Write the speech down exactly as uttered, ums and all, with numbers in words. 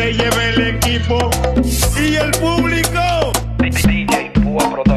se lleve el equipo y el público. D J Púa Production.